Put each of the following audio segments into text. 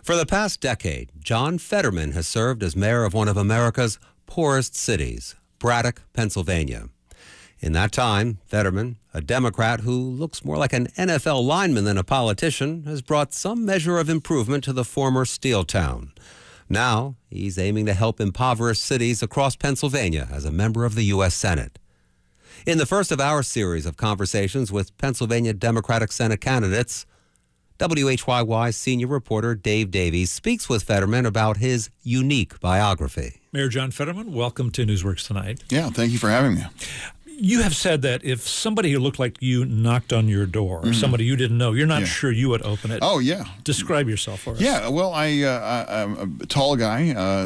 For the past decade, John Fetterman has served as mayor of one of America's poorest cities, Braddock, Pennsylvania. In that time, Fetterman, a Democrat who looks more like an NFL lineman than a politician, has brought some measure of improvement to the former steel town. Now, he's aiming to help impoverished cities across Pennsylvania as a member of the U.S. Senate. In the first of our series of conversations with Pennsylvania Democratic Senate candidates, WHYY senior reporter Dave Davies speaks with Fetterman about his unique biography. Mayor John Fetterman, welcome to Newsworks Tonight. Yeah, thank you for having me. You have said that if somebody who looked like you knocked on your door, or somebody you didn't know, you're not sure you would open it. Oh, yeah. Describe yourself for us. Yeah, well, I'm a tall guy,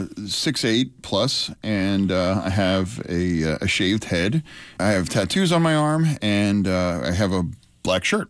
6'8 plus, and I have a shaved head. I have tattoos on my arm, and I have a black shirt.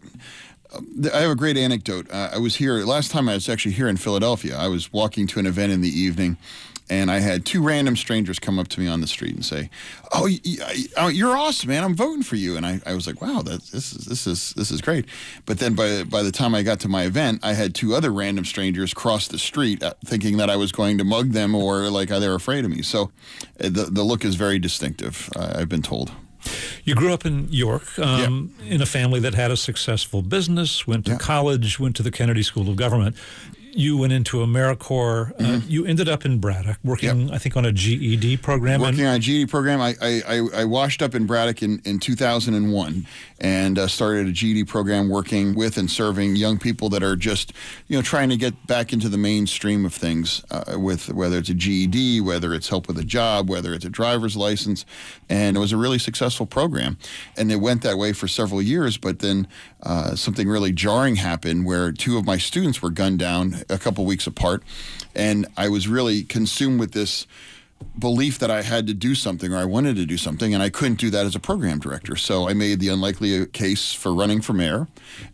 I have a great anecdote. I was here, last time I was actually here in Philadelphia. I was walking to an event in the evening, and I had two random strangers come up to me on the street and say, "Oh, you're awesome, man! I'm voting for you." And I was like, "Wow, this is great." But then by the time I got to my event, I had two other random strangers cross the street, thinking that I was going to mug them or like they were afraid of me. So the look is very distinctive, I've been told. You grew up in York, in a family that had a successful business, went to college, went to the Kennedy School of Government. You went into AmeriCorps. You ended up in Braddock, working, I think, on a GED program. Working on a GED program. I washed up in Braddock in 2001 and started a GED program working with and serving young people that are just, trying to get back into the mainstream of things, with whether it's a GED, whether it's help with a job, whether it's a driver's license. And it was a really successful program. And it went that way for several years, but then something really jarring happened where two of my students were gunned down a couple weeks apart, and I was really consumed with this belief that I had to do something, or I wanted to do something, and I couldn't do that as a program director. So I made the unlikely case for running for mayor.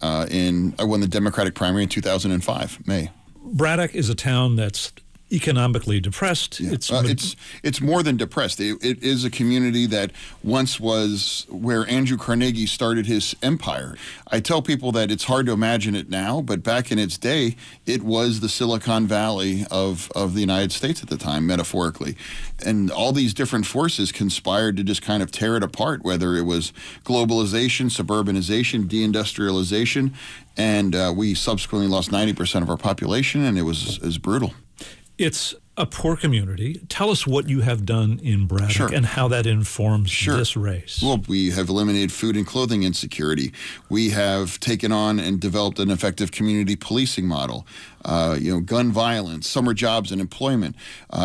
I won the Democratic primary in 2005, May. Braddock is a town that's economically depressed. Yeah. It's more than depressed. It is a community that once was where Andrew Carnegie started his empire. I tell people that it's hard to imagine it now, but back in its day, it was the Silicon Valley of the United States at the time, metaphorically. And all these different forces conspired to just kind of tear it apart, whether it was globalization, suburbanization, deindustrialization, and we subsequently lost 90% of our population, and it was brutal. It's a poor community. Tell us what you have done in Braddock and how that informs this race. Well, we have eliminated food and clothing insecurity. We have taken on and developed an effective community policing model. Gun violence, summer jobs and employment,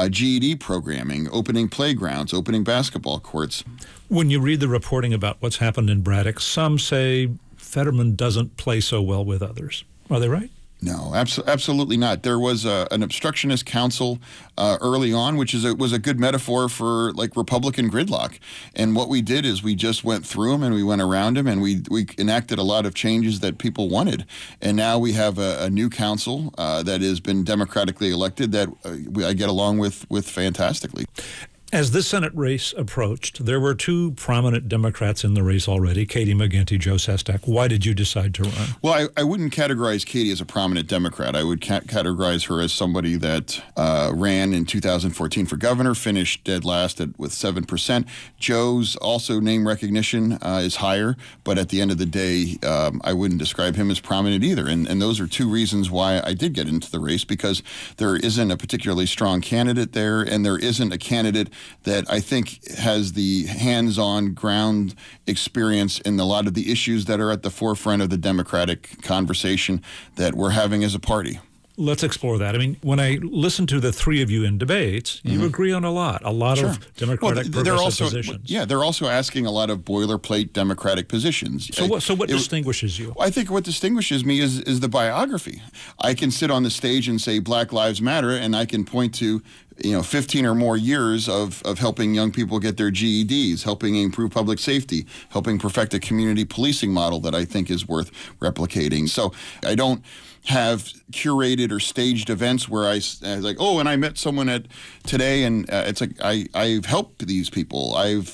GED programming, opening playgrounds, opening basketball courts. When you read the reporting about what's happened in Braddock, some say Fetterman doesn't play so well with others. Are they right? No, absolutely not. There was an obstructionist council early on, which was a good metaphor for like Republican gridlock. And what we did is we just went through them and we went around them and we enacted a lot of changes that people wanted. And now we have a new council that has been democratically elected that I get along with fantastically. As this Senate race approached, there were two prominent Democrats in the race already, Katie McGinty, Joe Sestak. Why did you decide to run? Well, I wouldn't categorize Katie as a prominent Democrat. I would categorize her as somebody that ran in 2014 for governor, finished dead last with 7%. Joe's also name recognition is higher, but at the end of the day, I wouldn't describe him as prominent either. And those are two reasons why I did get into the race, because there isn't a particularly strong candidate there, and there isn't a candidate that I think has the hands-on ground experience in a lot of the issues that are at the forefront of the Democratic conversation that we're having as a party. Let's explore that. I mean, when I listen to the three of you in debates, you agree on a lot of Democratic progressive positions. Yeah, they're also asking a lot of boilerplate Democratic positions. So what distinguishes you? I think what distinguishes me is the biography. I can sit on the stage and say Black Lives Matter, and I can point to 15 or more years of helping young people get their GEDs, helping improve public safety, helping perfect a community policing model that I think is worth replicating. So I don't have curated or staged events where I like, and I met someone today, and it's like I've helped these people.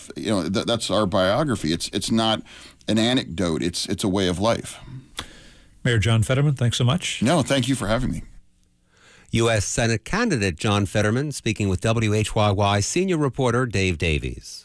That's our biography. It's not an anecdote. It's a way of life. Mayor John Fetterman, thanks so much. No, thank you for having me. U.S. Senate candidate John Fetterman speaking with WHYY senior reporter Dave Davies.